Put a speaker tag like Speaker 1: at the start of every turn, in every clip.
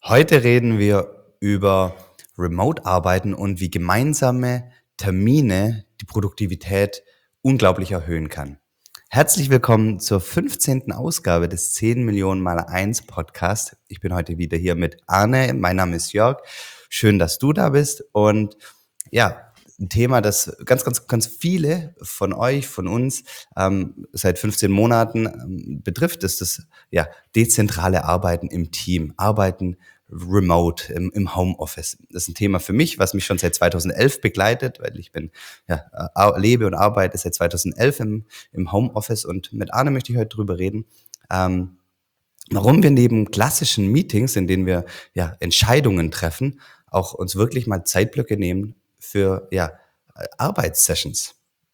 Speaker 1: Heute reden wir über Remote-Arbeiten und wie gemeinsame Termine die Produktivität unglaublich erhöhen kann. Herzlich willkommen zur 15. Ausgabe des 10 Millionen mal eins Podcast. Ich bin heute wieder hier mit Arne. Mein Name ist Jörg. Schön, dass du da bist. Und ja, ein Thema, das ganz viele von euch, von uns seit 15 Monaten betrifft, ist das dezentrale Arbeiten im Team, Arbeiten remote, im Homeoffice. Das ist ein Thema für mich, was mich schon seit 2011 begleitet, weil ich lebe und arbeite seit 2011 im Homeoffice, und mit Arne möchte ich heute drüber reden, warum wir neben klassischen Meetings, in denen wir Entscheidungen treffen, auch uns wirklich mal Zeitblöcke nehmen für Arbeitssessions.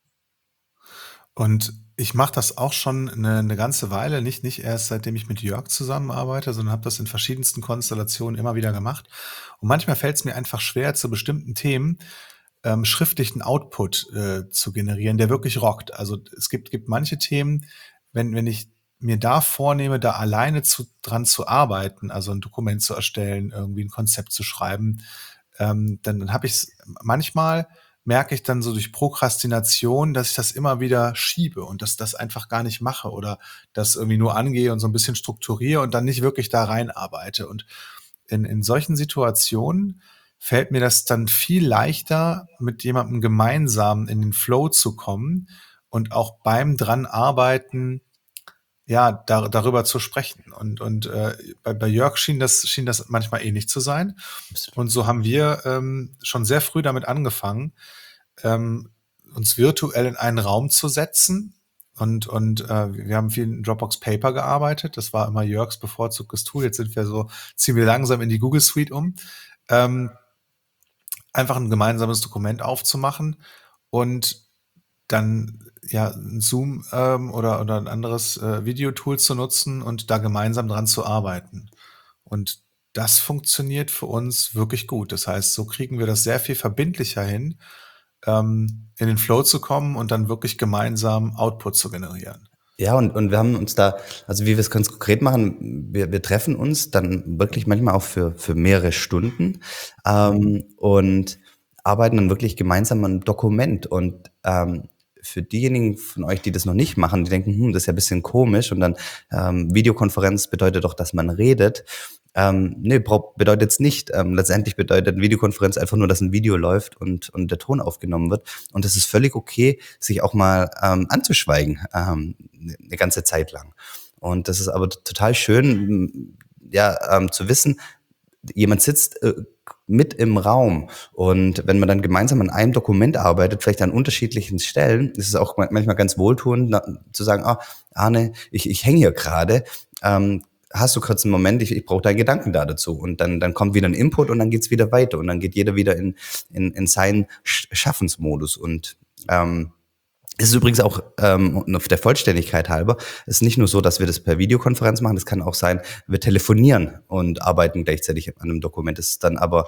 Speaker 2: Und ich mache das auch schon eine ganze Weile, nicht erst seitdem ich mit Jörg zusammenarbeite, sondern habe das in verschiedensten Konstellationen immer wieder gemacht. Und manchmal fällt es mir einfach schwer, zu bestimmten Themen, schriftlichen Output, zu generieren, der wirklich rockt. Also, es gibt manche Themen, wenn ich mir da vornehme, da alleine dran zu arbeiten, also ein Dokument zu erstellen, irgendwie ein Konzept zu schreiben, dann habe ich's manchmal merke ich dann so durch Prokrastination, dass ich das immer wieder schiebe und dass das einfach gar nicht mache oder das irgendwie nur angehe und so ein bisschen strukturiere und dann nicht wirklich da reinarbeite. Und in solchen Situationen fällt mir das dann viel leichter, mit jemandem gemeinsam in den Flow zu kommen und auch beim dran arbeiten, ja, darüber zu sprechen. Bei Jörg schien das manchmal ähnlich zu sein. Und so haben wir schon sehr früh damit angefangen, ähm, uns virtuell in einen Raum zu setzen. Wir haben viel in Dropbox Paper gearbeitet. Das war immer Jörgs bevorzugtes Tool. Jetzt ziehen wir langsam in die Google Suite um. Ähm, Einfach ein gemeinsames Dokument aufzumachen und dann ja ein Zoom oder ein anderes Videotool zu nutzen und da gemeinsam dran zu arbeiten. Und das funktioniert für uns wirklich gut. Das heißt, so kriegen wir das sehr viel verbindlicher hin, in den Flow zu kommen und dann wirklich gemeinsam Output zu generieren.
Speaker 1: Ja, und wir haben uns da, also wie wir es ganz konkret machen, wir treffen uns dann wirklich manchmal auch für mehrere Stunden und arbeiten dann wirklich gemeinsam an einem Dokument. Und für diejenigen von euch, die das noch nicht machen, die denken, das ist ja ein bisschen komisch, und dann Videokonferenz bedeutet doch, dass man redet. Nee, bedeutet es nicht. Letztendlich bedeutet Videokonferenz einfach nur, dass ein Video läuft und der Ton aufgenommen wird. Und es ist völlig okay, sich auch mal anzuschweigen, eine ganze Zeit lang. Und das ist aber total schön, zu wissen, jemand sitzt mit im Raum, und wenn man dann gemeinsam an einem Dokument arbeitet, vielleicht an unterschiedlichen Stellen, ist es auch manchmal ganz wohltuend, zu sagen, Arne, ich hänge hier gerade, hast du kurz einen Moment, ich brauche deinen Gedanken da dazu. Und dann kommt wieder ein Input und dann geht's wieder weiter und dann geht jeder wieder in seinen Schaffensmodus. Und es ist übrigens auch, auf der Vollständigkeit halber, es ist nicht nur so, dass wir das per Videokonferenz machen, es kann auch sein, wir telefonieren und arbeiten gleichzeitig an einem Dokument. Das ist dann aber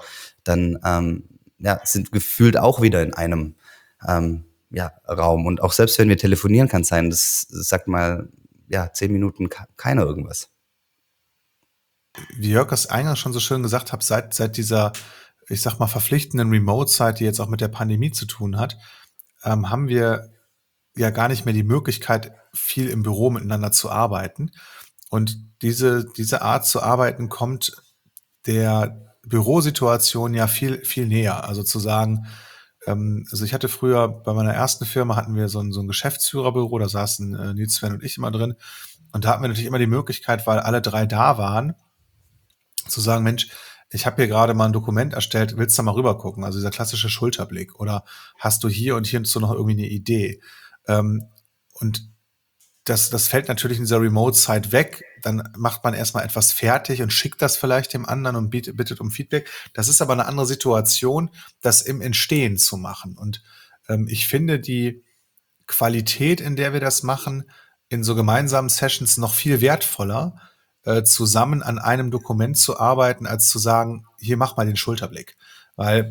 Speaker 1: sind gefühlt auch wieder in einem Raum. Und auch selbst wenn wir telefonieren, kann es sein, das sagt mal, 10 Minuten keiner irgendwas.
Speaker 2: Wie Jörg es eingangs schon so schön gesagt hat, seit dieser, ich sag mal, verpflichtenden Remote-Zeit, die jetzt auch mit der Pandemie zu tun hat, haben wir ja gar nicht mehr die Möglichkeit, viel im Büro miteinander zu arbeiten. Und diese Art zu arbeiten kommt der Bürosituation ja viel näher. Also zu sagen, also ich hatte früher bei meiner ersten Firma hatten wir so ein Geschäftsführerbüro, da saßen Nils, Sven und ich immer drin. Und da hatten wir natürlich immer die Möglichkeit, weil alle drei da waren, zu sagen, Mensch, ich habe hier gerade mal ein Dokument erstellt, willst du mal rüber gucken? Also dieser klassische Schulterblick. Oder hast du hier und hier so noch irgendwie eine Idee? Und das fällt natürlich in dieser Remote-Zeit weg. Dann macht man erstmal etwas fertig und schickt das vielleicht dem anderen und bittet um Feedback. Das ist aber eine andere Situation, das im Entstehen zu machen. Und ich finde die Qualität, in der wir das machen, in so gemeinsamen Sessions noch viel wertvoller, zusammen an einem Dokument zu arbeiten, als zu sagen, hier mach mal den Schulterblick. Weil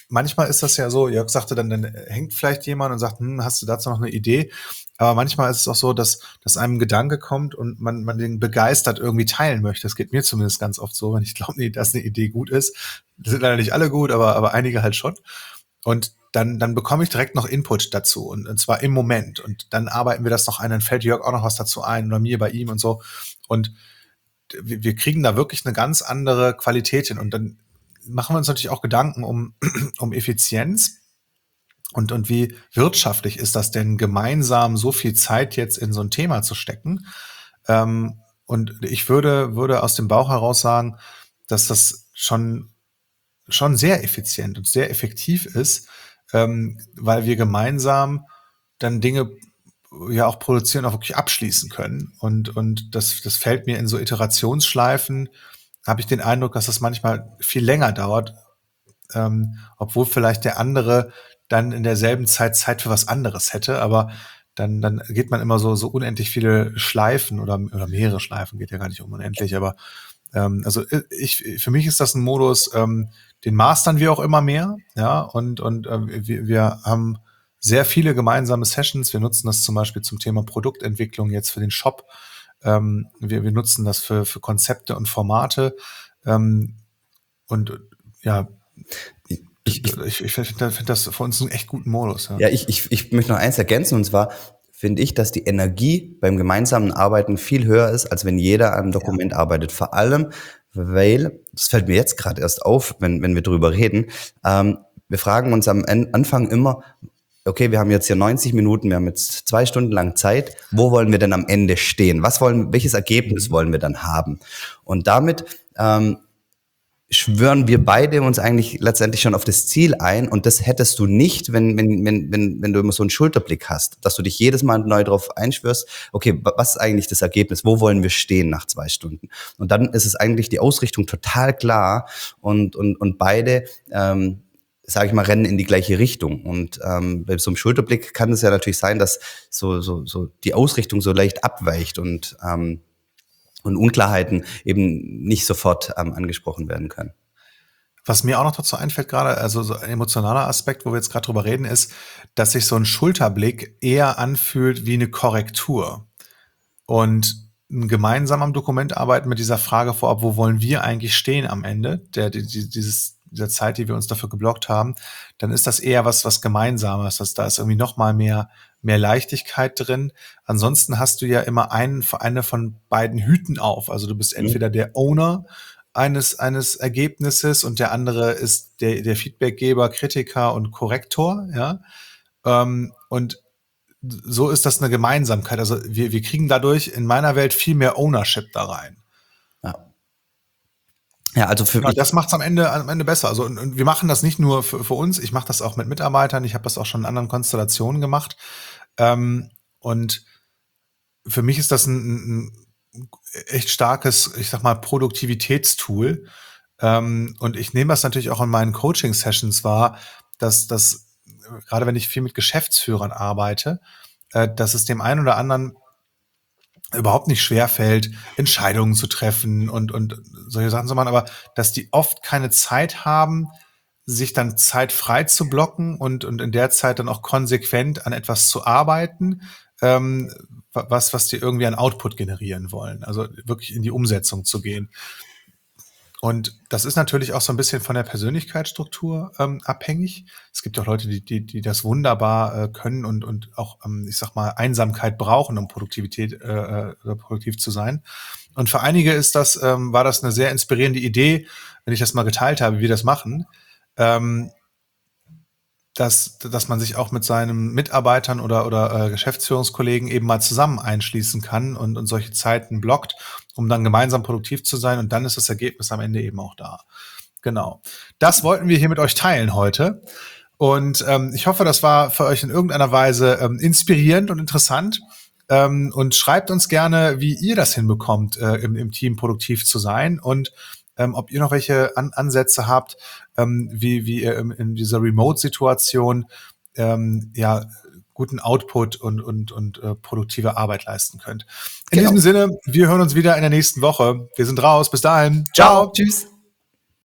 Speaker 2: manchmal ist das ja so, Jörg sagte dann hängt vielleicht jemand und sagt, hast du dazu noch eine Idee? Aber manchmal ist es auch so, dass einem ein Gedanke kommt und man den begeistert irgendwie teilen möchte. Das geht mir zumindest ganz oft so, wenn ich glaube, nee, dass eine Idee gut ist. Das sind leider nicht alle gut, aber einige halt schon. Und dann bekomme ich direkt noch Input dazu und zwar im Moment. Und dann arbeiten wir das noch ein, dann fällt Jörg auch noch was dazu ein oder mir bei ihm und so. Und wir kriegen da wirklich eine ganz andere Qualität hin. Und dann machen wir uns natürlich auch Gedanken um Effizienz und wie wirtschaftlich ist das denn, gemeinsam so viel Zeit jetzt in so ein Thema zu stecken. Und ich würde aus dem Bauch heraus sagen, dass das schon sehr effizient und sehr effektiv ist, weil wir gemeinsam dann Dinge ja auch produzieren, auch wirklich abschließen können. Und das fällt mir in so Iterationsschleifen, habe ich den Eindruck, dass das manchmal viel länger dauert, obwohl vielleicht der andere dann in derselben Zeit für was anderes hätte, aber dann geht man immer so unendlich viele Schleifen oder mehrere Schleifen, geht ja gar nicht um unendlich, aber also für mich ist das ein Modus, den mastern wir auch immer mehr, ja, und wir haben sehr viele gemeinsame Sessions. Wir nutzen das zum Beispiel zum Thema Produktentwicklung jetzt für den Shop. Wir nutzen das für Konzepte und Formate. Und ja, ich finde das für uns einen echt guten Modus. Ja,
Speaker 1: ich möchte noch eins ergänzen, und zwar finde ich, dass die Energie beim gemeinsamen Arbeiten viel höher ist, als wenn jeder an einem Dokument arbeitet. Vor allem, weil, das fällt mir jetzt gerade erst auf, wenn wir drüber reden, wir fragen uns am Anfang immer, okay, wir haben jetzt hier 90 Minuten, wir haben jetzt 2 Stunden lang Zeit, wo wollen wir denn am Ende stehen? Welches Ergebnis wollen wir dann haben? Und damit schwören wir beide uns eigentlich letztendlich schon auf das Ziel ein, und das hättest du nicht, wenn du immer so einen Schulterblick hast, dass du dich jedes Mal neu drauf einschwörst, okay, was ist eigentlich das Ergebnis, wo wollen wir stehen nach 2 Stunden? Und dann ist es eigentlich die Ausrichtung total klar, und beide, sage ich mal, rennen in die gleiche Richtung. Und bei so einem Schulterblick kann es ja natürlich sein, dass so die Ausrichtung so leicht abweicht und Unklarheiten eben nicht sofort angesprochen werden können.
Speaker 2: Was mir auch noch dazu einfällt gerade, also so ein emotionaler Aspekt, wo wir jetzt gerade drüber reden, ist, dass sich so ein Schulterblick eher anfühlt wie eine Korrektur. Und gemeinsam am Dokument arbeiten mit dieser Frage vorab, wo wollen wir eigentlich stehen am Ende dieser Zeit, die wir uns dafür geblockt haben, dann ist das eher was Gemeinsames. Da ist irgendwie noch mal mehr Leichtigkeit drin. Ansonsten hast du ja immer eine von beiden Hüten auf. Also du bist entweder der Owner eines Ergebnisses und der andere ist der Feedbackgeber, Kritiker und Korrektor, ja. Und so ist das eine Gemeinsamkeit. Also wir kriegen dadurch in meiner Welt viel mehr Ownership da rein.
Speaker 1: Ja, also für mich.
Speaker 2: Das macht es am Ende besser. Also und wir machen das nicht nur für uns, ich mache das auch mit Mitarbeitern, ich habe das auch schon in anderen Konstellationen gemacht. Und für mich ist das ein echt starkes, ich sag mal, Produktivitätstool. Und ich nehme das natürlich auch in meinen Coaching-Sessions wahr, dass gerade wenn ich viel mit Geschäftsführern arbeite, dass es dem einen oder anderen überhaupt nicht schwer fällt, Entscheidungen zu treffen und solche Sachen zu machen, aber dass die oft keine Zeit haben, sich dann Zeit frei zu blocken und in der Zeit dann auch konsequent an etwas zu arbeiten, was die irgendwie an Output generieren wollen, also wirklich in die Umsetzung zu gehen. Und das ist natürlich auch so ein bisschen von der Persönlichkeitsstruktur abhängig. Es gibt auch Leute, die das wunderbar können und auch, ich sag mal, Einsamkeit brauchen, um produktiv zu sein. Und für einige war das eine sehr inspirierende Idee, wenn ich das mal geteilt habe, wie wir das machen, dass man sich auch mit seinen Mitarbeitern oder Geschäftsführungskollegen eben mal zusammen einschließen kann und solche Zeiten blockt, um dann gemeinsam produktiv zu sein. Und dann ist das Ergebnis am Ende eben auch da. Genau. Das wollten wir hier mit euch teilen heute. Und ich hoffe, das war für euch in irgendeiner Weise inspirierend und interessant. Und schreibt uns gerne, wie ihr das hinbekommt, im Team produktiv zu sein und ob ihr noch welche Ansätze habt, wie ihr in dieser Remote-Situation guten Output und produktive Arbeit leisten könnt. In diesem Sinne, wir hören uns wieder in der nächsten Woche. Wir sind raus. Bis dahin.
Speaker 1: Ciao. Tschüss.